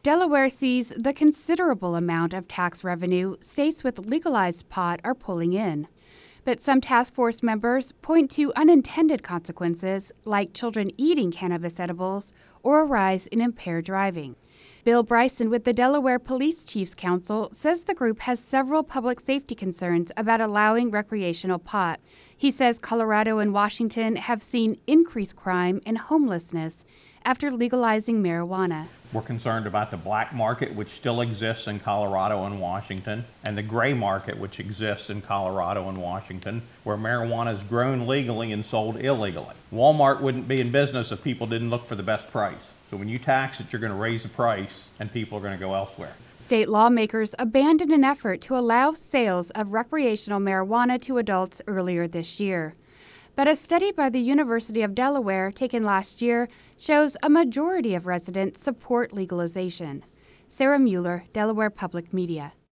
Delaware sees the considerable amount of tax revenue states with legalized pot are pulling in. But some task force members point to unintended consequences like children eating cannabis edibles or a rise in impaired driving. Bill Bryson with the Delaware Police Chiefs Council says the group has several public safety concerns about allowing recreational pot. He says Colorado and Washington have seen increased crime and homelessness after legalizing marijuana. We're concerned about the black market, which still exists in Colorado and Washington, and the gray market, which exists in Colorado and Washington, where marijuana is grown legally and sold illegally. Walmart wouldn't be in business if people didn't look for the best price. So when you tax it, you're going to raise the price, and people are going to go elsewhere. State lawmakers abandoned an effort to allow sales of recreational marijuana to adults earlier this year. But a study by the University of Delaware taken last year shows a majority of residents support legalization. Sarah Mueller, Delaware Public Media.